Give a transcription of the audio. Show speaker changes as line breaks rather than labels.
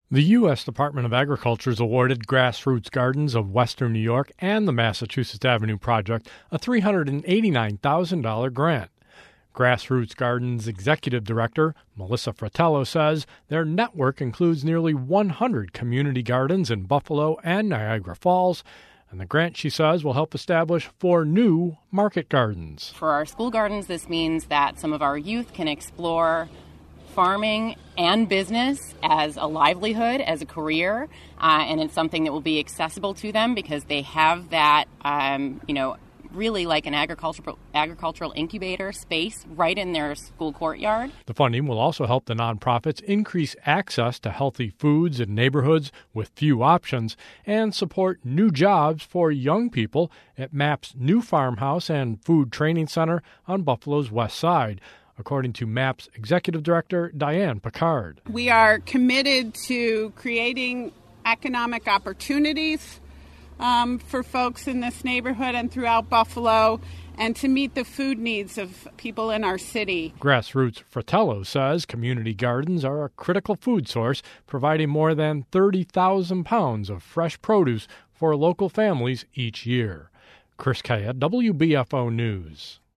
The U.S. Department of Agriculture has awarded Grassroots Gardens of Western New York and the Massachusetts Avenue Project a $389,000 grant. Grassroots Gardens Executive Director Melissa Fratello says their network includes nearly 100 community gardens in Buffalo and Niagara Falls, and the grant, she says, will help establish 4 new market gardens.
For our school gardens, this means that some of our youth can explore farming and business as a livelihood, as a career, and it's something that will be accessible to them because they have that, really like an agricultural incubator space right in their school courtyard.
The funding will also help the nonprofits increase access to healthy foods in neighborhoods with few options and support new jobs for young people at MAP's new farmhouse and food training center on Buffalo's west side, according to MAP's Executive Director Diane Picard.
We are committed to creating economic opportunities for folks in this neighborhood and throughout Buffalo, and to meet the food needs of people in our city.
Grassroots Fratello says community gardens are a critical food source, providing more than 30,000 pounds of fresh produce for local families each year. Chris Kaya, WBFO News.